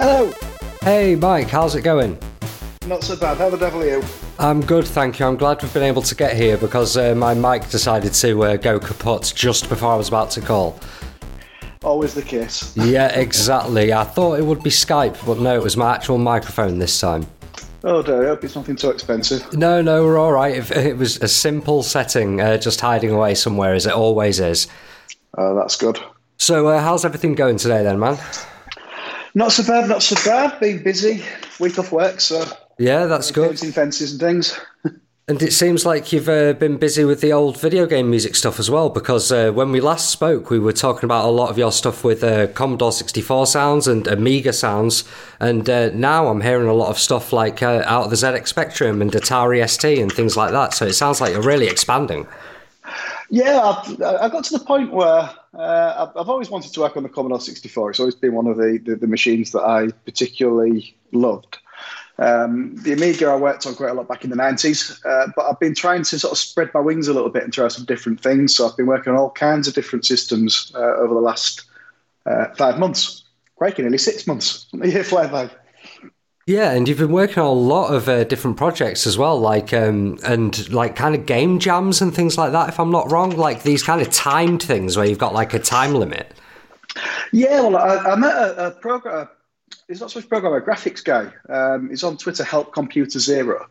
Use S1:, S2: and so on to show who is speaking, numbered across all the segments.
S1: Hello.
S2: Hey Mike, how's it going?
S1: Not so bad. How the devil are you?
S2: I'm good, thank you. I'm glad we've been able to get here because my mic decided to go kaput just before I was about to call.
S1: Always the case.
S2: Yeah, exactly. I thought it would be Skype, but no, it was my actual microphone this time.
S1: Oh dear, I hope it's nothing too expensive.
S2: No, we're all right. It was a simple setting, just hiding away somewhere, as it always is.
S1: Oh, that's good.
S2: So how's everything going today then, man?
S1: Not so bad, not so bad. Been busy. Week off work, so...
S2: Yeah, that's good.
S1: Painting fences and things.
S2: And it seems like you've been busy with the old video game music stuff as well, because when we last spoke, we were talking about a lot of your stuff with Commodore 64 sounds and Amiga sounds, and now I'm hearing a lot of stuff like out of the ZX Spectrum and Atari ST and things like that, so it sounds like you're really expanding.
S1: Yeah, I got to the point where I've always wanted to work on the Commodore 64. It's always been one of the machines that I particularly loved. The Amiga I worked on quite a lot back in the 90s, but I've been trying to sort of spread my wings a little bit and try some different things. So I've been working on all kinds of different systems over the last 5 months. Crikey, nearly 6 months. A year fly by.
S2: Yeah, and you've been working on a lot of different projects as well, like and like kind of game jams and things like that, if I'm not wrong, like these kind of timed things where you've got like a time limit.
S1: Yeah, well, I met a program. He's not so much a programmer, a graphics guy. He's on Twitter, Help Computer Zero.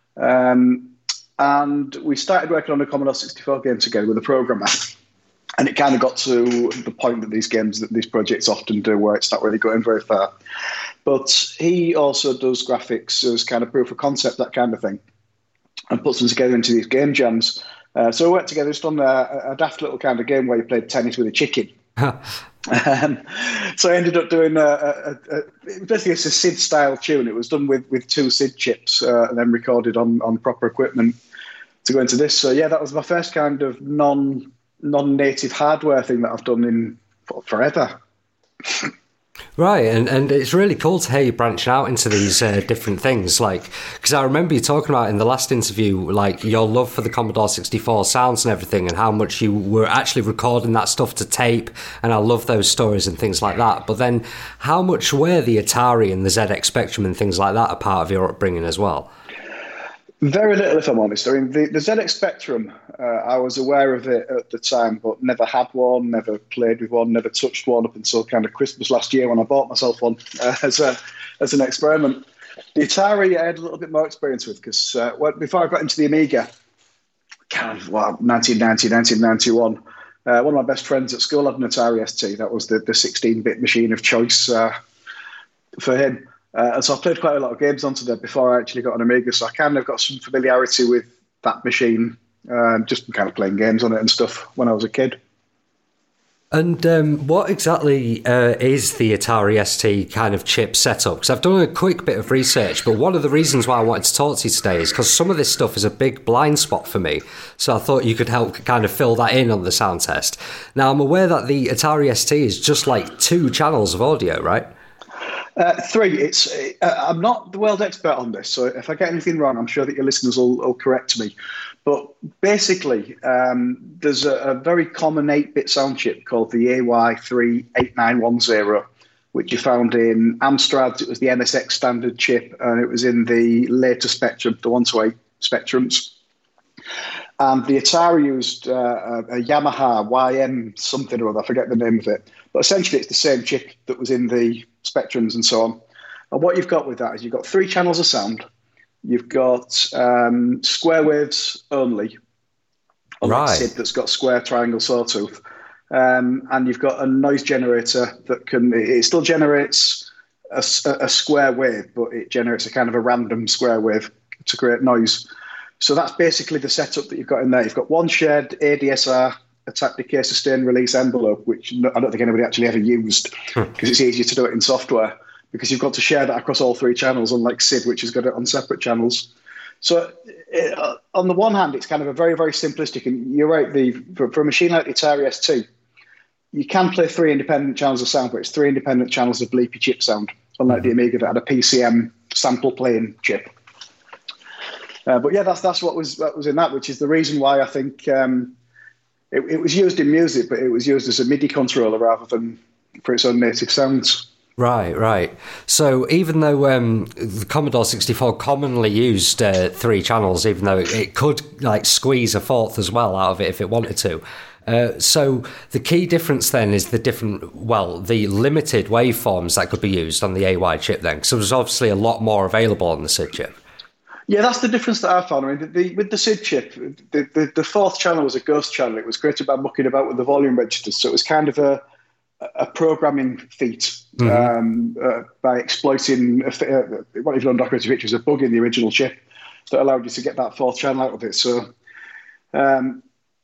S1: And we started working on a Commodore 64 game together with a programmer. And it kind of got to the point that these projects often do, where it's not really going very far. But he also does graphics as kind of proof of concept, that kind of thing, and puts them together into these game jams. So we worked together, just on a daft little kind of game where you played tennis with a chicken. So I ended up doing basically it's a SID style tune. It was done with 2 SID chips and then recorded on proper equipment to go into this. So yeah, that was my first kind of non-native hardware thing that I've done in forever.
S2: Right, and it's really cool to hear you branching out into these different things, like, because I remember you talking about in the last interview, like, your love for the Commodore 64 sounds and everything, and how much you were actually recording that stuff to tape, and I love those stories and things like that. But then, how much were the Atari and the ZX Spectrum and things like that a part of your upbringing as well?
S1: Very little, if I'm honest. I mean, the ZX Spectrum, I was aware of it at the time, but never had one, never played with one, never touched one up until kind of Christmas last year when I bought myself one as an experiment. The Atari I had a little bit more experience with because before I got into the Amiga, kind of 1990, 1991, one of my best friends at school had an Atari ST. That was the 16-bit machine of choice for him. And so I played quite a lot of games onto there before I actually got an Amiga, so I kind of got some familiarity with that machine, just kind of playing games on it and stuff when I was a kid.
S2: And what exactly is the Atari ST kind of chip setup? Because I've done a quick bit of research, but one of the reasons why I wanted to talk to you today is because some of this stuff is a big blind spot for me. So I thought you could help kind of fill that in on the sound test. Now, I'm aware that the Atari ST is just like 2 channels of audio, right?
S1: 3. I'm not the world expert on this, so if I get anything wrong, I'm sure that your listeners will correct me. But basically, there's a very common 8-bit sound chip called the AY38910, which you found in Amstrad. It was the MSX standard chip, and it was in the later Spectrum, the 1-to-8 Spectrums. And the Atari used a Yamaha YM something or other, I forget the name of it. But essentially, it's the same chip that was in the Spectrums and so on. And what you've got with that is you've got 3 channels of sound. You've got square waves only,
S2: right.
S1: SID that's got square, triangle, sawtooth. And you've got a noise generator that it still generates a square wave, but it generates a kind of a random square wave to create noise. So that's basically the setup that you've got in there. You've got one shared ADSR, attack decay sustain release envelope, which I don't think anybody actually ever used because it's easier to do it in software because you've got to share that across all 3 channels, unlike SID, which has got it on separate channels. So on the one hand, it's kind of a very, very simplistic, and you're right, for a machine like the Atari ST, you can play 3 independent channels of sound, but it's 3 independent channels of bleepy chip sound, unlike the Amiga that had a PCM sample playing chip. But yeah, that's what was in that, which is the reason why I think it was used in music, but it was used as a MIDI controller rather than for its own native sounds.
S2: Right. So even though the Commodore 64 commonly used 3 channels, even though it could like squeeze a fourth as well out of it if it wanted to. So the key difference then is the limited waveforms that could be used on the AY chip then. So there's obviously a lot more available on the SID chip.
S1: Yeah, that's the difference that I found. I mean, with the SID chip, the fourth channel was a ghost channel. It was created by mucking about with the volume registers. So it was kind of a programming feat by exploiting what if you undocumented, which was a bug in the original chip that allowed you to get that fourth channel out of it. So, and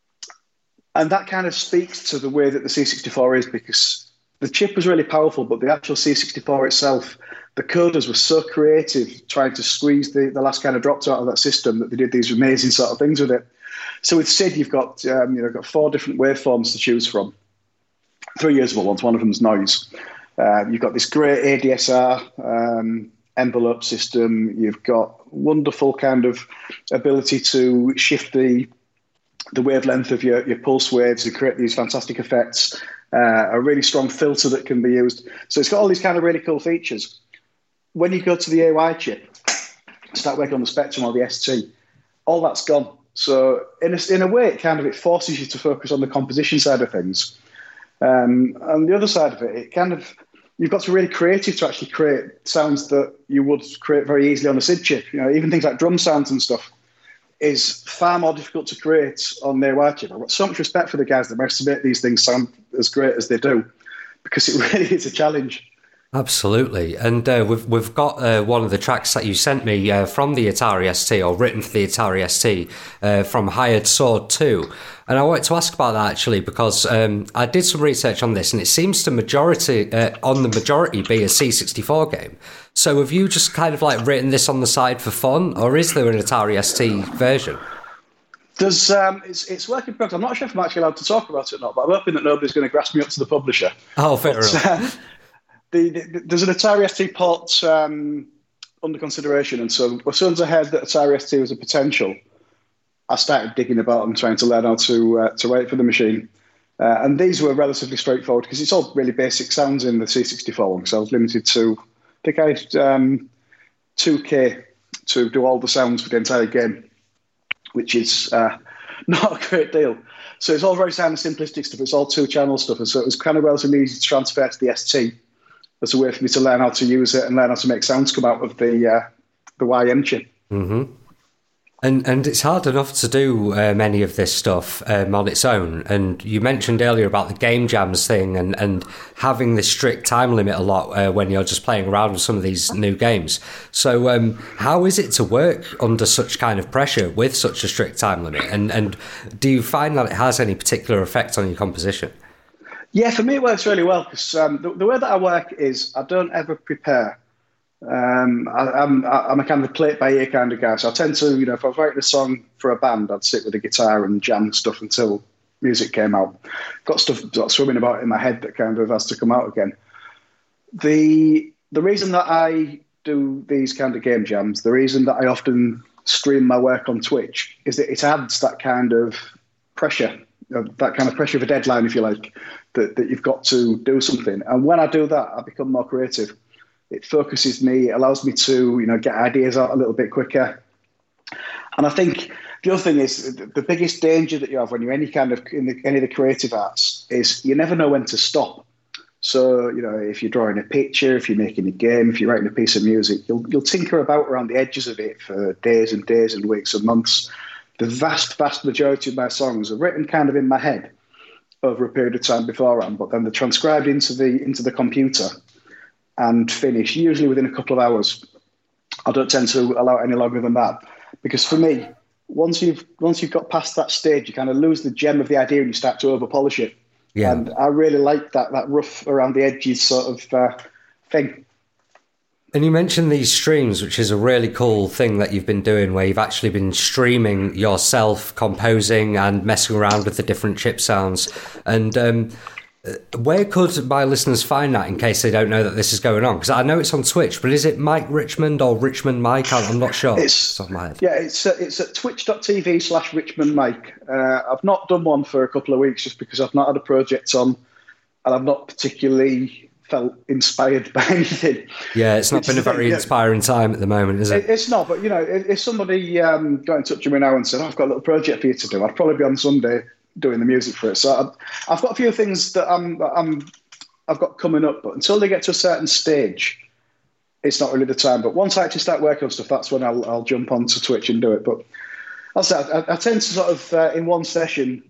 S1: that kind of speaks to the way that the C64 is, because the chip was really powerful, but the actual C64 itself, the coders were so creative trying to squeeze the last kind of drops out of that system that they did these amazing sort of things with it. So with SID, you've got 4 different waveforms to choose from. 3 usable ones. One of them's noise. You've got this great ADSR envelope system. You've got wonderful kind of ability to shift the wavelength of your pulse waves and create these fantastic effects. A really strong filter that can be used. So it's got all these kind of really cool features. When you go to the AY chip, start working on the Spectrum or the ST, all that's gone. So in a way, it forces you to focus on the composition side of things. And the other side of it, you've got to be really creative to actually create sounds that you would create very easily on a SID chip. Even things like drum sounds and stuff is far more difficult to create on the AY chip. I've got so much respect for the guys that manage to make these things sound as great as they do, because it really is a challenge.
S2: Absolutely. And we've got one of the tracks that you sent me from the Atari ST, or written for the Atari ST, from Hired Sword 2. And I wanted to ask about that actually, because I did some research on this, and it seems on the majority be a C64 game. So have you just kind of like written this on the side for fun, or is there an Atari ST version?
S1: There's it's work in progress. I'm not sure if I'm actually allowed to talk about it or not, but I'm hoping that nobody's going to grasp me up to the publisher.
S2: Oh, fair enough.
S1: There's an Atari ST port under consideration, and so as soon as I heard that Atari ST was a potential, I started digging about and trying to learn how to write for the machine. And these were relatively straightforward, because it's all really basic sounds in the C64 one, so I was limited to, I think I had 2K to do all the sounds for the entire game, which is not a great deal. So it's all very sound and simplistic stuff. It's all 2-channel stuff, and so it was kind of relatively easy to transfer to the ST as a way for me to learn how to use it and learn how to make sounds come out of the YM chip.
S2: Mm-hmm. And it's hard enough to do many of this stuff on its own. And you mentioned earlier about the game jams thing and having this strict time limit a lot when you're just playing around with some of these new games. So how is it to work under such kind of pressure with such a strict time limit? And do you find that it has any particular effect on your composition?
S1: Yeah, for me it works really well, because the way that I work is I don't ever prepare. I'm a kind of a play it by ear kind of guy, so I tend to, if I was writing a song for a band, I'd sit with a guitar and jam stuff until music came out. Got stuff sort of swimming about in my head that kind of has to come out again. The reason that I do these kind of game jams, the reason that I often stream my work on Twitch, is that it adds that kind of pressure, that kind of pressure of a deadline, if you like, that you've got to do something. And when I do that, I become more creative. It focuses me, it allows me to, get ideas out a little bit quicker. And I think the other thing is the biggest danger that you have when you're any of the creative arts is you never know when to stop. So, if you're drawing a picture, if you're making a game, if you're writing a piece of music, you'll tinker about around the edges of it for days and days and weeks and months. The vast, vast majority of my songs are written kind of in my head over a period of time beforehand, but then they're transcribed into the computer and finish, usually within a couple of hours. I don't tend to allow it any longer than that, because for me, once you've got past that stage, you kind of lose the gem of the idea and you start to over polish it. Yeah. And I really like that rough around the edges sort of thing.
S2: And you mentioned these streams, which is a really cool thing that you've been doing, where you've actually been streaming yourself, composing and messing around with the different chip sounds. And where could my listeners find that, in case they don't know that this is going on? Because I know it's on Twitch, but is it Mike Richmond or Richmond Mike? I'm not sure.
S1: It's off my head. Yeah, it's at twitch.tv/Richmond Mike. I've not done one for a couple of weeks just because I've not had a project on, and I've not particularly felt inspired by anything.
S2: Yeah, it's not been a very inspiring time at the moment, is it?
S1: It's not, but if somebody got in touch with me now and said, I've got a little project for you to do, I'd probably be on Sunday doing the music for it. So I've got a few things that I've got coming up, but until they get to a certain stage, it's not really the time. But once I actually start working on stuff, that's when I'll jump onto Twitch and do it. But I tend to sort of, in one session,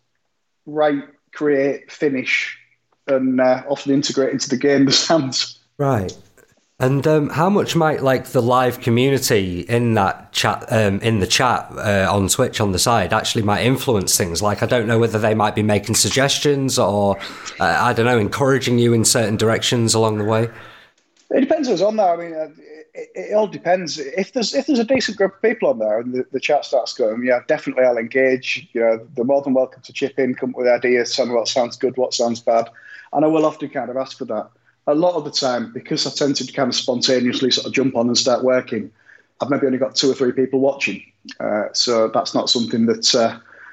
S1: write, create, finish, and often integrate into the game the sounds.
S2: Right. And how much might like the live community in that chat, in the chat on Twitch on the side, actually might influence things? Like, I don't know whether they might be making suggestions or I don't know, encouraging you in certain directions along the way.
S1: It depends who's on there. I mean, it all depends. If there's a decent group of people on there and the chat starts going, yeah, definitely I'll engage. They're more than welcome to chip in, come up with ideas, tell me what sounds good, what sounds bad, and I will often kind of ask for that. A lot of the time, because I tend to kind of spontaneously sort of jump on and start working, I've maybe only got 2 or 3 people watching. So that's not something that sort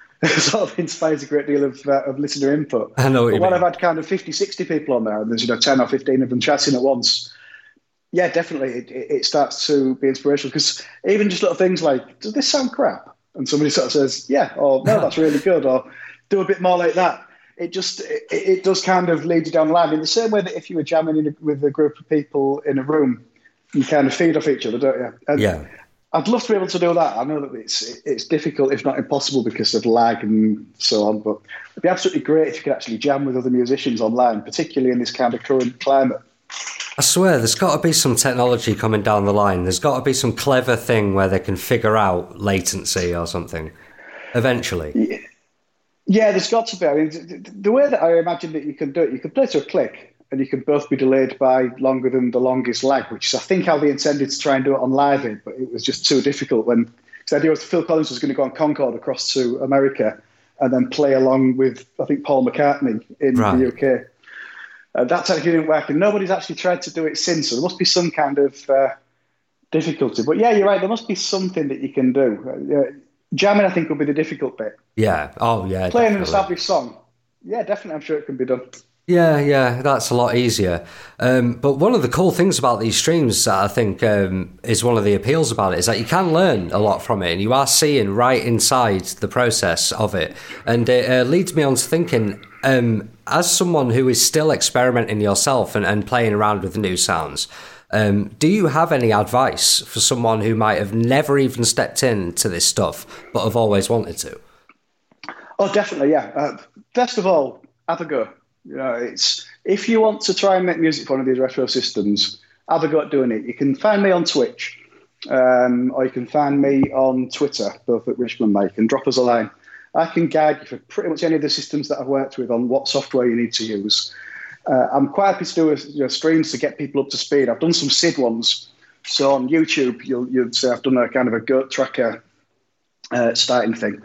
S1: of inspires a great deal of listener input.
S2: I know what you mean.
S1: When I've had kind of 50, 60 people on there and there's 10 or 15 of them chatting at once, yeah, definitely it starts to be inspirational, because even just little things like, does this sound crap? And somebody sort of says, yeah, or no, that's really good, or do a bit more like that. It does kind of lead you down the line in the same way that if you were jamming with a group of people in a room, you kind of feed off each other, don't you? And
S2: yeah.
S1: I'd love to be able to do that. I know that it's difficult, if not impossible, because of lag and so on. But it'd be absolutely great if you could actually jam with other musicians online, particularly in this kind of current climate.
S2: I swear, there's got to be some technology coming down the line. There's got to be some clever thing where they can figure out latency or something eventually.
S1: Yeah, there's got to be. I mean, the way that I imagine that you can do it, you can play to a click and you can both be delayed by longer than the longest lag, which is, I think, how they intended to try and do it on Live Aid, but it was just too difficult because the idea was Phil Collins was going to go on Concorde across to America and then play along with, I think, Paul McCartney in the UK. That technically didn't work, and nobody's actually tried to do it since, so there must be some kind of difficulty. But yeah, you're right, there must be something that you can do. Jamming, I think, will be the difficult bit.
S2: Yeah. Oh, yeah.
S1: Playing an established song. Yeah, definitely. I'm sure it can be done.
S2: Yeah. That's a lot easier. But one of the cool things about these streams, I think, is one of the appeals about it, is that you can learn a lot from it, and you are seeing right inside the process of it. And it leads me on to thinking, as someone who is still experimenting yourself and playing around with new sounds, do you have any advice for someone who might have never even stepped into this stuff but have always wanted to?
S1: Oh, definitely, yeah. First of all, have a go. It's if you want to try and make music for one of these retro systems, have a go at doing it. You can find me on Twitch, or you can find me on Twitter, both at Richmond Mike, and drop us a line. I can guide you for pretty much any of the systems that I've worked with on what software you need to use. I'm quite happy to do streams to get people up to speed. I've done some SID ones. So on YouTube, you'd say I've done a kind of a goat tracker starting thing.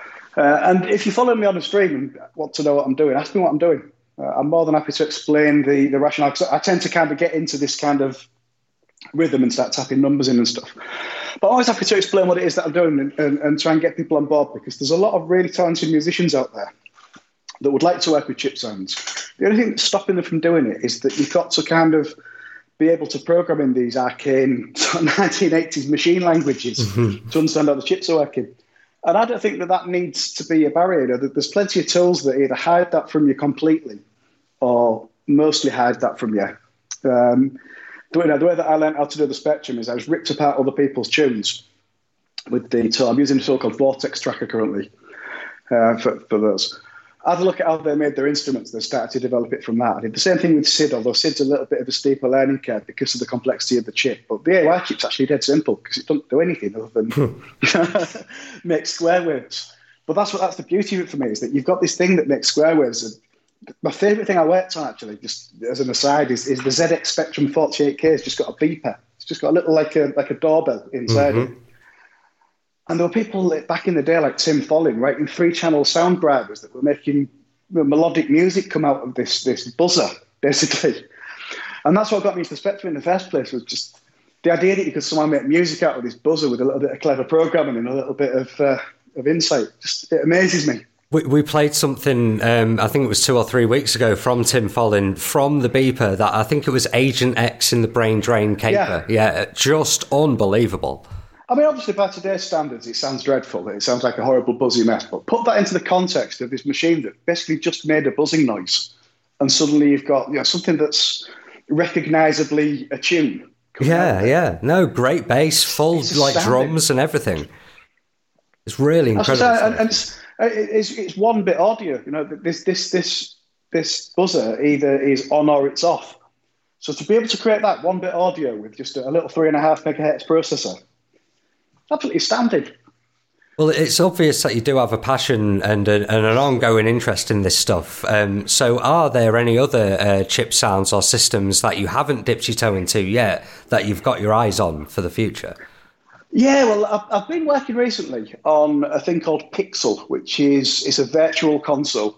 S1: And if you follow me on the stream and want to know what I'm doing, ask me what I'm doing. I'm more than happy to explain the rationale, because I tend to kind of get into this kind of rhythm and start tapping numbers in and stuff. But I'm always happy to explain what it is that I'm doing and try and get people on board, because there's a lot of really talented musicians out there that would like to work with chip sounds. The only thing that's stopping them from doing it is that you've got to kind of be able to program in these arcane 1980s machine languages to understand how the chips are working. And I don't think that needs to be a barrier. There's plenty of tools that either hide that from you completely or mostly hide that from you. The way that I learned how to do the Spectrum is I just ripped apart other people's tunes with the tool. I'm using a tool called Vortex Tracker currently for those. I had a look at how they made their instruments. They started to develop it from that. I did the same thing with SID, although SID's a little bit of a steeper learning curve because of the complexity of the chip. But the AY chip's actually dead simple because it doesn't do anything other than make square waves. But that's the beauty of it for me, is that you've got this thing that makes square waves. And my favourite thing I worked on, actually, just as an aside, is the ZX Spectrum 48K has just got a beeper. It's just got a little like a doorbell inside it. And there were people back in the day, like Tim Follin, writing 3-channel sound drivers that were making melodic music come out of this buzzer, basically. And that's what got me into the Spectrum in the first place, was just the idea that you could somehow make music out of this buzzer with a little bit of clever programming and a little bit of insight. Just, it amazes me.
S2: We played something, I think it was 2 or 3 weeks ago, from Tim Follin, from the beeper, that I think it was Agent X in the Brain Drain Caper. Yeah, just unbelievable.
S1: I mean, obviously, by today's standards, it sounds dreadful. It sounds like a horrible buzzy mess. But put that into the context of this machine that basically just made a buzzing noise, and suddenly you've got something that's recognisably a tune.
S2: Yeah. No, great bass, full drums and everything. It's really incredible.
S1: And it's one bit audio. This buzzer either is on or it's off. So to be able to create that one bit audio with just a little 3.5 megahertz processor, absolutely astounding.
S2: Well, it's obvious that you do have a passion and an ongoing interest in this stuff. So are there any other chip sounds or systems that you haven't dipped your toe into yet that you've got your eyes on for the future?
S1: Yeah, well, I've been working recently on a thing called Pixel, which is a virtual console.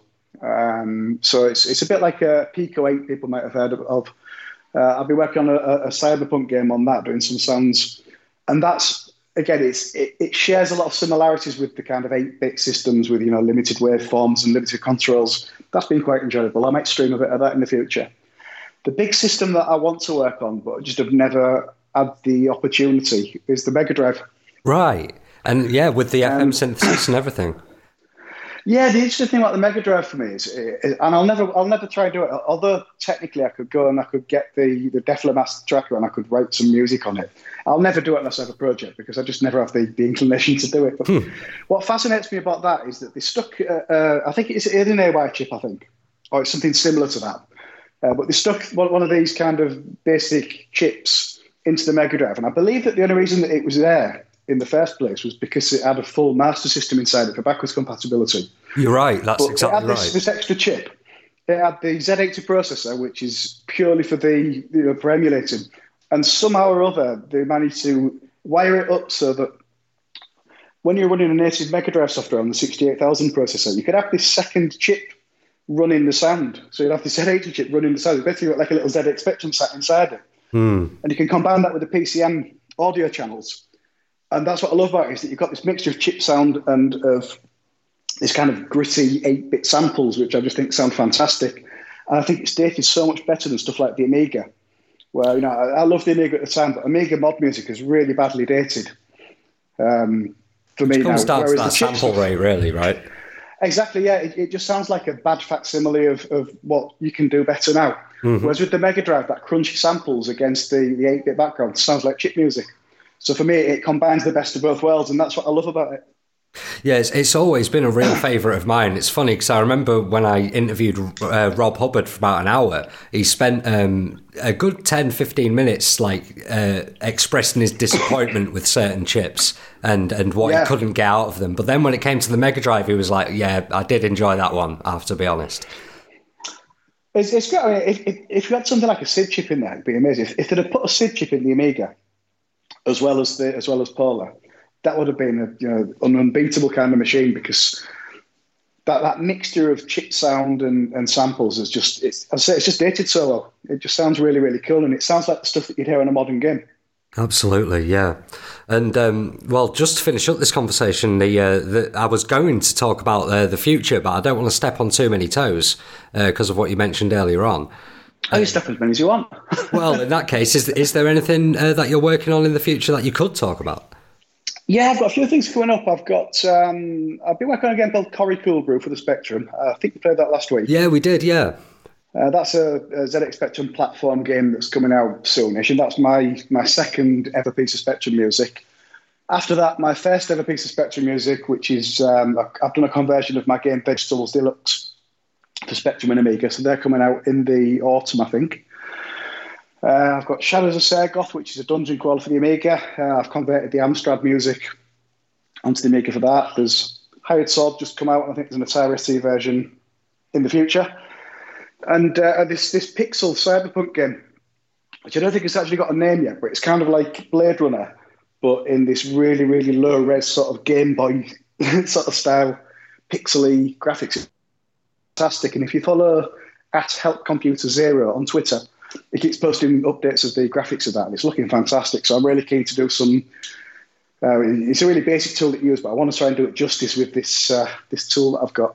S1: So it's a bit like a Pico 8 people might have heard of. I've been working on a cyberpunk game on that, doing some sounds. And that's, again, it shares a lot of similarities with the kind of 8-bit systems with, limited waveforms and limited controls. That's been quite enjoyable. I might stream a bit of that in the future. The big system that I want to work on, but just have never had the opportunity, is the Mega Drive.
S2: Right. And yeah, with the FM synthesis and everything.
S1: Yeah, the interesting thing about the Mega Drive for me is, and I'll never try and do it. Although technically I could go and I could get the Defler Master Tracker and I could write some music on it. I'll never do it unless I have a project because I just never have the inclination to do it. But what fascinates me about that is that they stuck, I think it's an AY chip, I think, or it's something similar to that. But they stuck one of these kind of basic chips into the Mega Drive. And I believe that the only reason that it was there in the first place was because it had a full master system inside it for backwards compatibility.
S2: You're right, that's exactly right.
S1: This extra chip. It had the Z80 processor, which is purely for for emulating. And somehow or other, they managed to wire it up so that when you're running a native Mega Drive software on the 68000 processor, you could have this second chip running the sound. So you'd have the Z80 chip running the sound. It's basically got like a little ZX Spectrum sat inside it. And you can combine that with the PCM audio channels. And that's what I love about it, is that you've got this mixture of chip sound and of this kind of gritty 8-bit samples, which I just think sound fantastic. And I think it's dated so much better than stuff like the Amiga, where, I love the Amiga at the time, but Amiga mod music is really badly dated for me now.
S2: It comes down to that sample rate, really, right?
S1: Exactly, yeah. It just sounds like a bad facsimile of what you can do better now. Whereas with the Mega Drive, that crunchy samples against the 8-bit background sounds like chip music. So for me, it combines the best of both worlds, and that's what I love about it.
S2: Yeah, it's always been a real favourite of mine. It's funny because I remember when I interviewed Rob Hubbard for about an hour, he spent a good 10-15 minutes expressing his disappointment with certain chips and what he couldn't get out of them. But then when it came to the Mega Drive, he was like, yeah, I did enjoy that one, I have to be honest.
S1: It's great. I mean, if you had something like a SID chip in there, it'd be amazing. If they'd have put a SID chip in the Amiga, as well as Polar, that would have been an unbeatable kind of machine, because that mixture of chip sound and samples is it's just dated so well. It just sounds really, really cool, and it sounds like the stuff that you'd hear in a modern game.
S2: Absolutely, yeah. And just to finish up this conversation, I was going to talk about the future, but I don't want to step on too many toes because of what you mentioned earlier on.
S1: You step as many as you want.
S2: Well, in that case, is there anything that you're working on in the future that you could talk about?
S1: Yeah, I've got a few things coming up. I've been working on a game called Cory Cool Brew for the Spectrum. I think we played that last week.
S2: Yeah, we did, yeah.
S1: That's a ZX Spectrum platform game that's coming out soonish, and that's my second ever piece of Spectrum music. After that, my first ever piece of Spectrum music, which is I've done a conversion of my game Vegetables Deluxe for Spectrum and Amiga, so they're coming out in the autumn, I think. I've got Shadows of Sergoth, which is a dungeon crawler for the Amiga. I've converted the Amstrad music onto the Amiga for that. There's Hired Sword just come out, and I think there's an Atari ST version in the future. And this Pixel Cyberpunk game, which I don't think it's actually got a name yet, but it's kind of like Blade Runner, but in this really, really low-res sort of Game Boy sort of style, pixely graphics. Fantastic. And if you follow @HelpComputerZero on Twitter, it keeps posting updates of the graphics of that, and it's looking fantastic. So I'm really keen to do some. It's a really basic tool that you use, but I want to try and do it justice with this tool that I've got.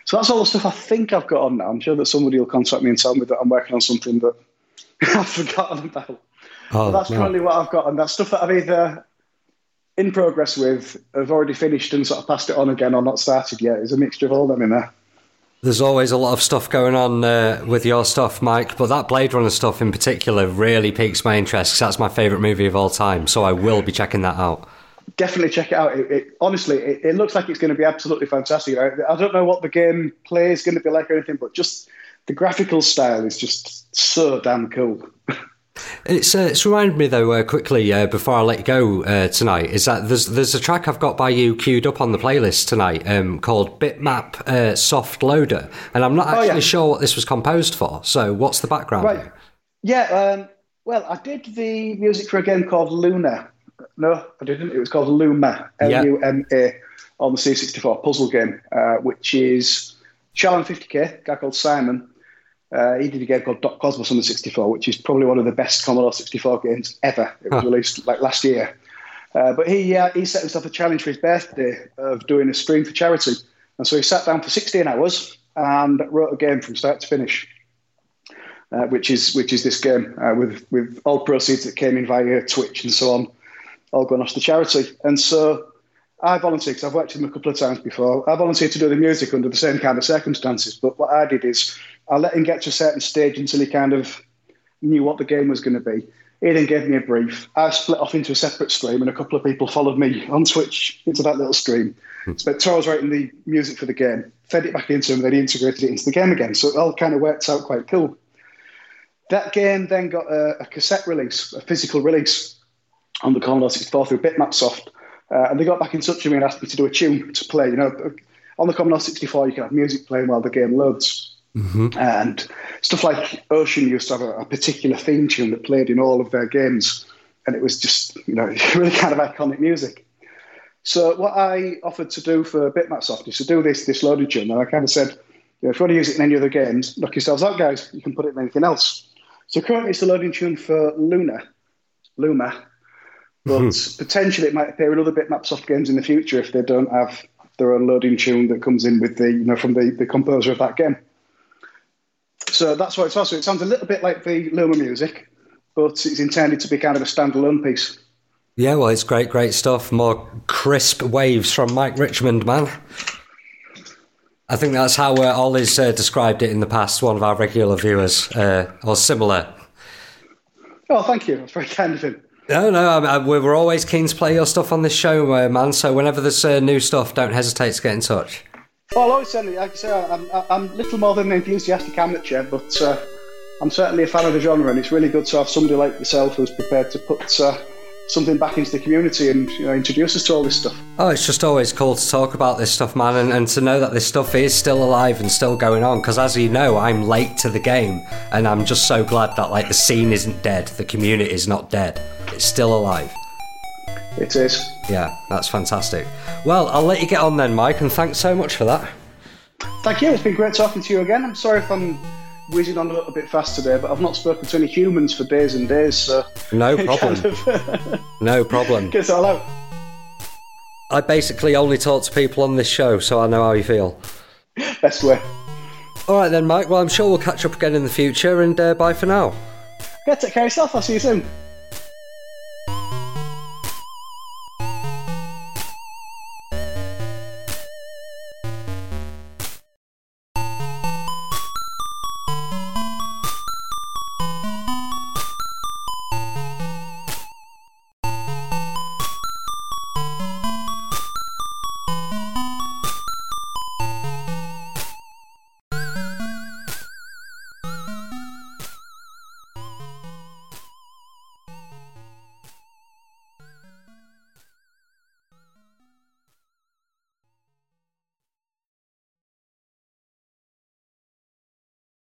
S1: So that's all the stuff I think I've got on now. I'm sure that somebody will contact me and tell me that I'm working on something that I've forgotten about. But that's currently what I've got, and that's stuff that I've either in progress with, have already finished and sort of passed it on again, or not started yet. There's a mixture of all them in there.
S2: There's always a lot of stuff going on with your stuff, Mike, but that Blade Runner stuff in particular really piques my interest, because that's my favourite movie of all time, so I will be checking that out.
S1: Definitely check it out. Honestly, it looks like it's going to be absolutely fantastic. I don't know what the game play is going to be like or anything, but just the graphical style is just so damn cool.
S2: It's reminded me though quickly before I let you go tonight, is that there's a track I've got by you queued up on the playlist tonight called Bitmap Soft Loader, and I'm not actually sure what this was composed for. So what's the background?
S1: Right. Yeah. Well, I did the music for a game called Luna. No, I didn't. It was called Luma, Luma, on the C64 puzzle game, which is Shalom 50K, a guy called Simon. He did a game called Dot Cosmos on the 64, which is probably one of the best Commodore 64 games ever. It was released like last year. But he set himself a challenge for his birthday of doing a stream for charity. And so he sat down for 16 hours and wrote a game from start to finish, which is this game with all proceeds that came in via Twitch and so on, all going off to charity. And so I volunteered, because I've worked with him a couple of times before. I volunteered to do the music under the same kind of circumstances. But what I did is I let him get to a certain stage until he kind of knew what the game was going to be. He then gave me a brief. I split off into a separate stream, and a couple of people followed me on Twitch into that little stream. Spent 2 hours writing the music for the game, fed it back into him, and then he integrated it into the game again. So it all kind of worked out quite cool. That game then got a cassette release, a physical release on the Commodore 64 through Bitmap Soft. And they got back in touch with me and asked me to do a tune to play. You know, on the Commodore 64, you can have music playing while the game loads. Mm-hmm. And stuff like Ocean used to have a particular theme tune that played in all of their games. And it was just, you know, really kind of iconic music. So what I offered to do for Bitmap Soft is to do this loading tune. And I kind of said, you know, if you want to use it in any other games, knock yourselves out, guys. You can put it in anything else. So currently it's the loading tune for Luma. But potentially it might appear in other Bitmap Soft games in the future if they don't have their own loading tune that comes in with from the composer of that game. So that's what it's also. It sounds a little bit like the Luma music, but it's intended to be kind of a standalone piece.
S2: Yeah, well, it's great stuff. More crisp waves from Mike Richmond, man. I think that's how Ollie's described it in the past, one of our regular viewers, or similar.
S1: Oh, thank you. That's very kind of him.
S2: No, we're always keen to play your stuff on this show, man. So whenever there's new stuff, don't hesitate to get in touch.
S1: Well, I'll always say, like I say, I'm little more than an enthusiastic amateur, but I'm certainly a fan of the genre, and it's really good to have somebody like yourself who's prepared to put something back into the community and introduce us to all this stuff.
S2: Oh, it's just always cool to talk about this stuff, man, and to know that this stuff is still alive and still going on, because as you know, I'm late to the game, and I'm just so glad that the scene isn't dead, the community is not dead, it's still alive.
S1: It is.
S2: Yeah, that's fantastic. Well, I'll let you get on then, Mike, and thanks so much for that.
S1: Thank you, it's been great talking to you again. I'm sorry if I'm whizzing on a little bit fast today, but I've not spoken to any humans for days and days, so...
S2: No problem. No problem.
S1: Gets all out.
S2: I basically only talk to people on this show, so I know how you feel.
S1: Best way.
S2: Alright then, Mike, well, I'm sure we'll catch up again in the future, and bye for now.
S1: Okay, take care of yourself, I'll see you soon.